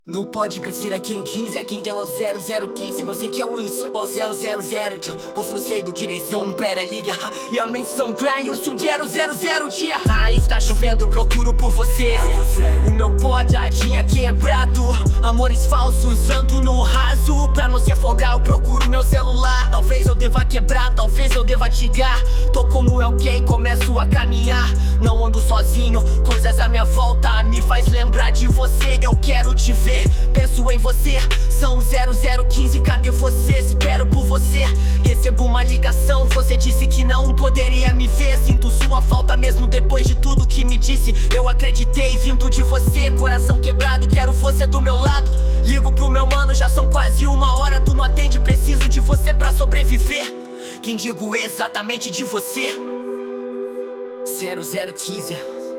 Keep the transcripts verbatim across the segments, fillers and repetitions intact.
Não pode crescer aqui em quinze, aqui tem o zero zero quinze. Você que é o isso, o zero zero zero. O você do direção, pera, liga. E a menção cry, eu sou zero zero zero dia. Ah, está chovendo, procuro por você. O meu pó já tinha quebrado. Amores falsos, ando no raso. Pra não se afogar, eu procuro meu celular. Talvez eu deva quebrar, talvez eu deva tigar. Tô como alguém, começo a caminhar. Não ando sozinho, coisas à minha volta me faz lembrar de você. Eu quero te ver, penso em você. São zero zero quinze, cadê você? Espero por você. Recebo uma ligação, você disse que não poderia me ver. Sinto sua falta mesmo depois de tudo que me disse. Eu acreditei vindo de você, coração quebrado, quero você do meu lado. Ligo pro meu mano, já são quase uma hora. Tu não atende, preciso de você pra sobreviver. Quem digo exatamente de você? zero zero quinze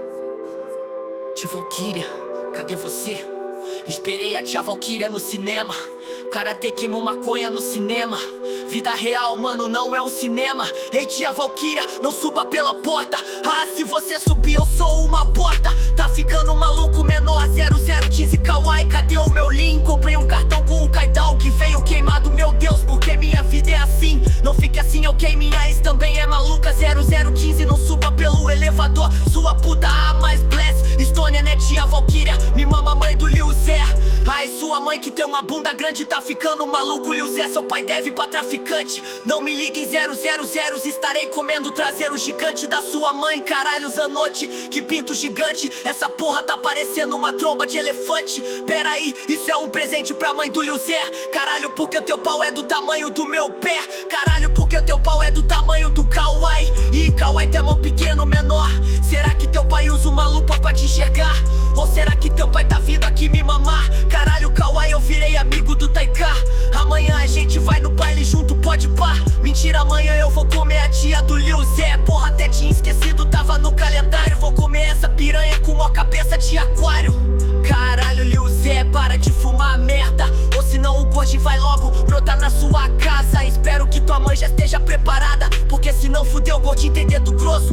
Tia Valkyria, cadê você? Esperei a Tia Valkyria no cinema. Karate queimou maconha no cinema. Vida real, mano, não é um cinema. Ei, Tia Valkyria, não suba pela porta. Ah, se você subir eu sou uma porta. Tá ficando maluco, menor zero zero quinze Kawaii, cadê o meu link? Comprei um cartão com um Kaidal que veio queimado. Meu Deus, porque minha vida é assim. Não fique assim, ok, minha ex também é maluca. Zero zero quinze, não suba pelo elevador. Sua puta, a mais bless. Estônia, né, Tia Valkyria? Me mama, mãe do Lil Zé. Ai, sua mãe que tem uma bunda grande tá ficando maluco. Lil Zé, seu pai deve pra traficante. Não me ligue em zero zero zero, estarei comendo o traseiro gigante da sua mãe. Caralho, Zanotti, que pinto gigante. Essa porra tá parecendo uma tromba de elefante. Pera aí, isso é um presente pra mãe do Lil Zé. Caralho, porque o teu pau é do tamanho do meu pé. Caralho, porque o teu pau é do tamanho do Kawaii. Ih, Kawaii tem mão pequeno, menor. Será que teu pai usa uma lupa pra te enxergar? Ou será que teu pai tá vindo aqui me mamar? Caralho, Kawaii, eu virei amigo do Taika. Amanhã a gente vai no baile junto, pode pá. Mentira, amanhã eu vou comer a tia do Lil Zé. Porra, até tinha esquecido, tava no calendário. Vou comer essa piranha com uma cabeça de aquário. Caralho, Lil Zé, para de fumar merda. Ou senão o gordinho vai logo brotar na sua casa. Espero que tua mãe já esteja preparada, porque senão fudeu, o gordinho tem dedo grosso.